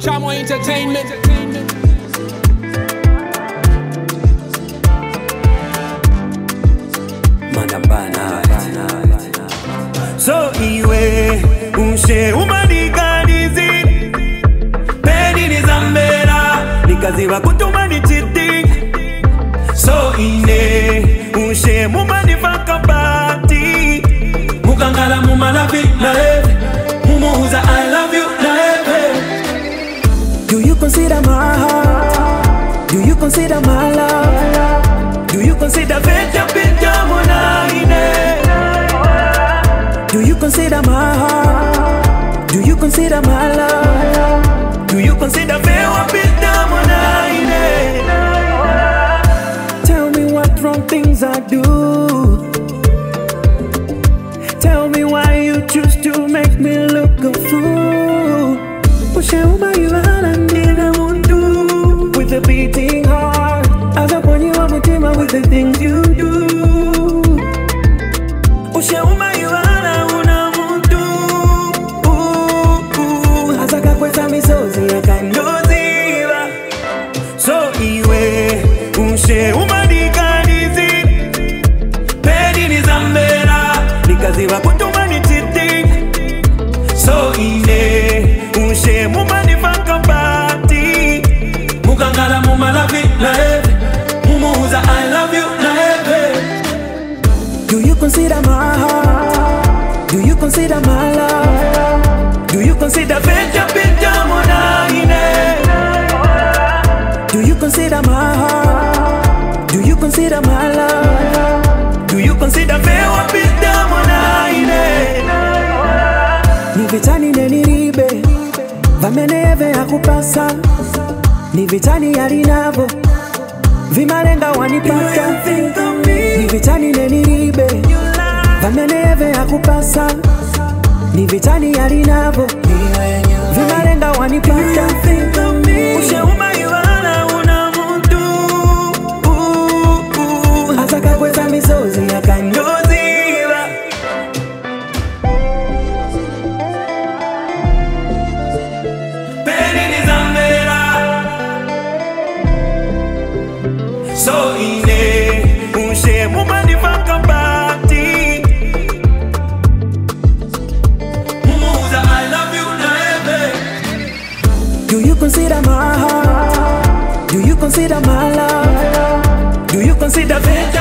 Chamo Entertainment. Manambana. So iwe ushe umaniganizi peni nizambera nikaziba kutuma ni cheating. So ine ushe mumanifaka bati mukangala mumalavi na heavy mumuuza I love you na heavy. Do you consider my heart? Do you consider my love? Do you consider Veja Pinta Monaine? Do you consider my heart? Do you consider my love? Do you consider Veja Pinta Monaine? Tell me what wrong things I do. Tell me why you choose to make me look a fool. Ushauma yuvana nina mundu with a beating heart. Azaponi wa mutima with the things you do. Ushauma yuvana una mundu. Azaka kweza misozi ya kandoziva. So iwe ushauma niganizi peni nizambera nikaziva kutuma ni cheating. So ine ushe mumanifaka bati mukangala mumalavi na heavy mumuuza I love you na heavy. Do you consider my heart? Do you consider my love? Do you consider Veja Pinta Monaine? Do you consider my heart? Do you consider my love? Do you consider Veja Pinta Monaine? Ni vitani neniribe vameneve akupasa. Ni vitani yalinavo vimalenga wanipata. Ni vitani neniribe vameneve akupasa. Ni vitani yalinavo vimalenga wanipata. Ushauma yuana una mundu azaka kweza misozi ya kandoziva. Peni nizambera. So ine ushe mumanifaka bati mumuuza I love you na heavy. Do you consider my heart? Do you consider my love? Do you consider Veja